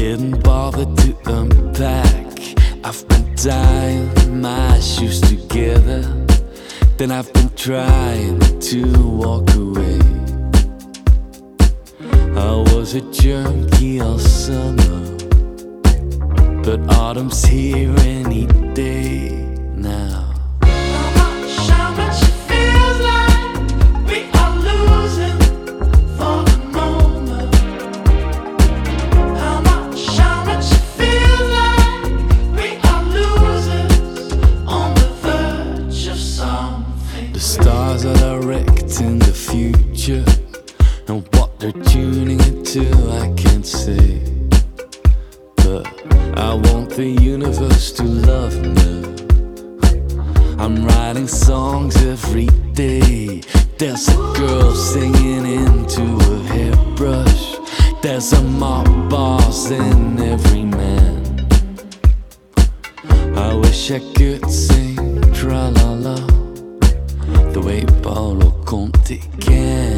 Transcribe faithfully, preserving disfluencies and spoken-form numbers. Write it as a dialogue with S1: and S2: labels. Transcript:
S1: didn't bother to unpack. I've been tying my shoes together, then I've been trying to walk away. I was a junkie all summer, but autumn's here any day now. The stars are direct in the future, and what they're tuning into I can't say. But I want the universe to love me. I'm writing songs every day. There's a girl singing into a hairbrush. There's a mob boss in every man. I wish I could sing tra-la-la the way Paolo Conte can.